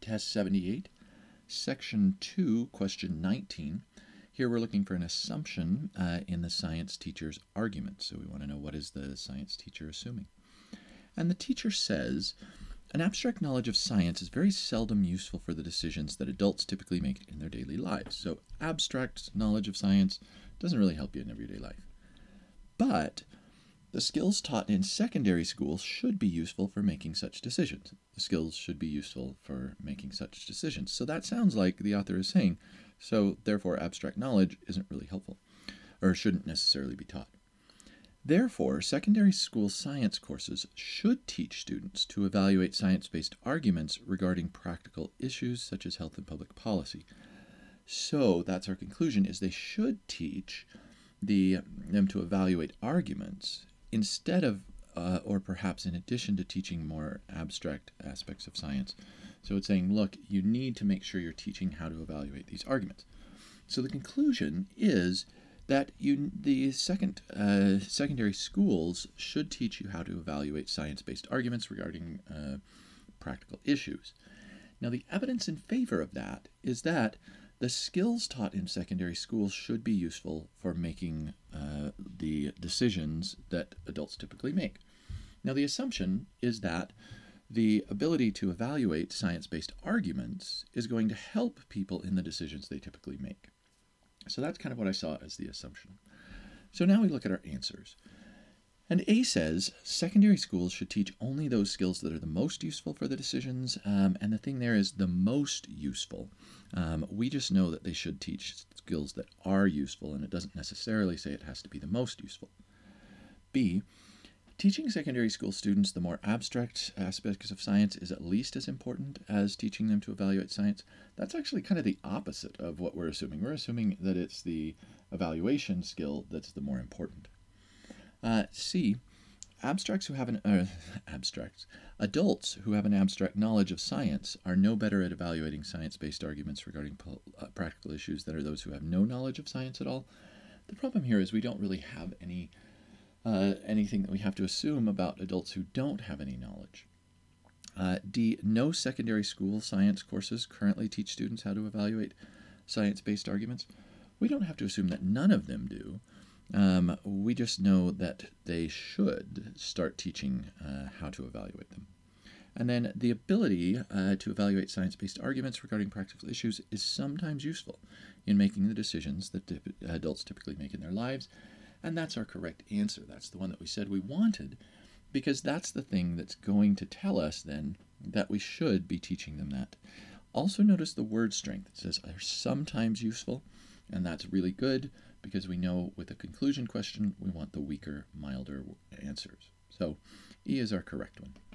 Test 78, Section 2, Question 19. Here we're looking for an assumption in the science teacher's argument. So we want to know, what is the science teacher assuming? And the teacher says, an abstract knowledge of science is very seldom useful for the decisions that adults typically make in their daily lives. So abstract knowledge of science doesn't really help you in everyday life. But the skills taught in secondary school should be useful for making such decisions. The skills should be useful for making such decisions. So that sounds like the author is saying, so therefore abstract knowledge isn't really helpful, or shouldn't necessarily be taught. Therefore, secondary school science courses should teach students to evaluate science-based arguments regarding practical issues such as health and public policy. So that's our conclusion, is they should teach them to evaluate arguments instead of, or perhaps in addition to, teaching more abstract aspects of science. So it's saying, look, you need to make sure you're teaching how to evaluate these arguments. So the conclusion is that the secondary schools should teach you how to evaluate science-based arguments regarding practical issues. Now, the evidence in favor of that is that the skills taught in secondary schools should be useful for making the decisions that adults typically make. Now, the assumption is that the ability to evaluate science-based arguments is going to help people in the decisions they typically make. So that's kind of what I saw as the assumption. So now we look at our answers. And A says, secondary schools should teach only those skills that are the most useful for the decisions, and the thing there is the most useful. We just know that they should teach skills that are useful, and it doesn't necessarily say it has to be the most useful. B, teaching secondary school students the more abstract aspects of science is at least as important as teaching them to evaluate science. That's actually kind of the opposite of what we're assuming. We're assuming that it's the evaluation skill that's the more important. C, adults who have an abstract knowledge of science are no better at evaluating science-based arguments regarding practical issues than are those who have no knowledge of science at all. The problem here is we don't really have anything that we have to assume about adults who don't have any knowledge. D, no secondary school science courses currently teach students how to evaluate science-based arguments. We don't have to assume that none of them do. We just know that they should start teaching how to evaluate them. And then the ability to evaluate science-based arguments regarding practical issues is sometimes useful in making the decisions that adults typically make in their lives. And that's our correct answer. That's the one that we said we wanted, because that's the thing that's going to tell us then that we should be teaching them that. Also notice the word strength. It says they're sometimes useful, and that's really good because we know with a conclusion question we want the weaker, milder answers. So E is our correct one.